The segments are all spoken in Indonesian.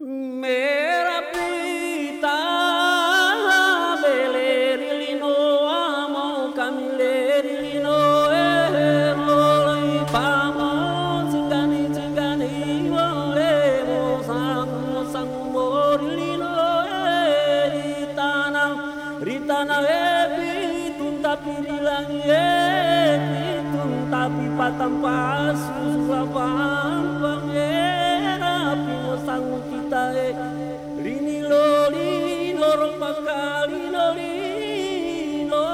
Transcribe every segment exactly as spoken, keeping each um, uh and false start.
Merah pita belerilino amo kamilerilino eh molai pamo cingani cingani wole mosang mosang morilino eh ritana ritana eh pitun tapi dilangi eh pitun tapi patam pasus pampang eh rapi mosang kita eh lini loli lorong bakali lolino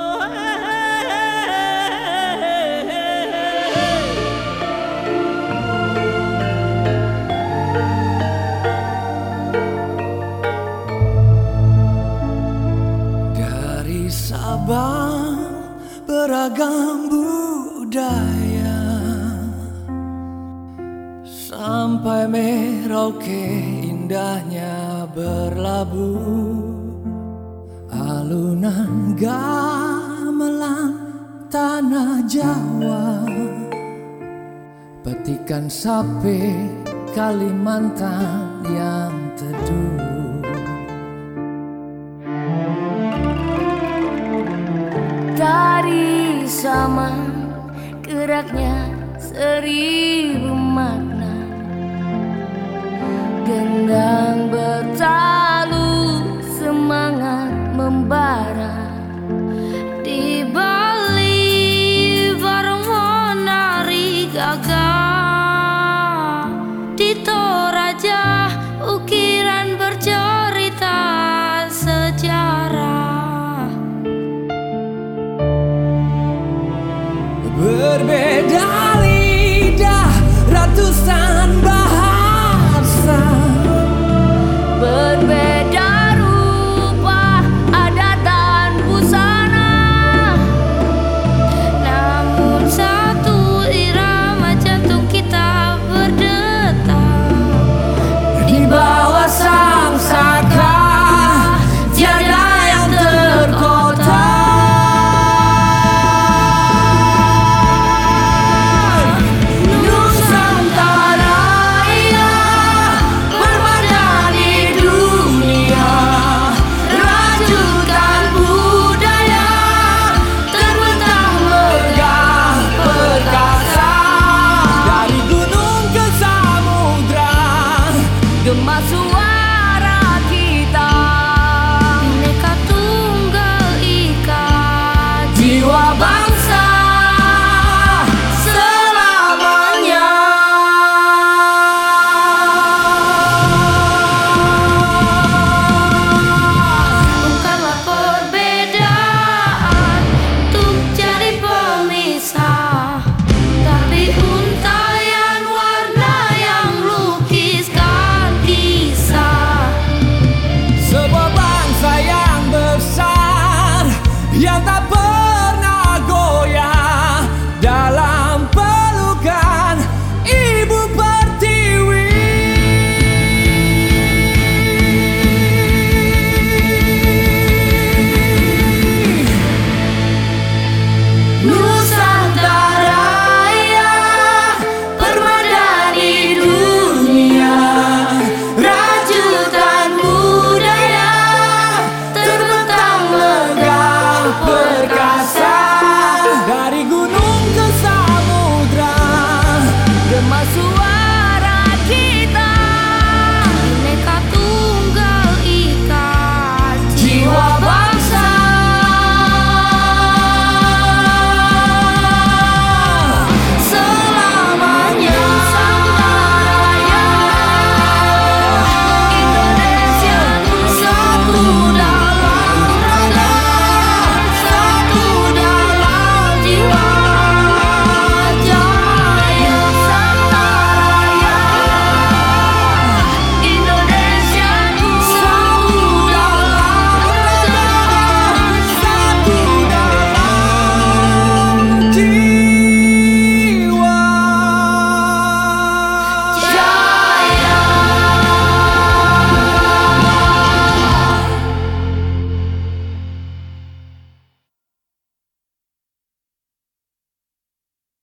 dari Sabang beragam budaya sampai Merauke indahnya berlabuh, alunan gamelan tanah Jawa, petikan sape Kalimantan yang teduh. Dari Saman geraknya seribu makna, gendang bertalu semangat membara, di Bali bareng menari gagah, di Toraja ukiran bercerita sejarah. Berbeda lidah, ratusan bahasa, berbeda rupa, adat dan busana, namun satu irama jantung kita berdetak. di bawah sang saka tiada yang terkotak. Gema suara kita, Bhinneka Tunggal Ika, jiwa bangsa selamanya. Bukanlah perbedaan untuk jadi pemisah, tapi untayan warna yang lukiskan sebuah bangsa yang besar yang tak pernah goyah dalam pelukan Ibu Pertiwi. Nusantara ya permadani dunia, rajutan budaya terbentang megah Perkasa dari gunung ke samudra, gema suara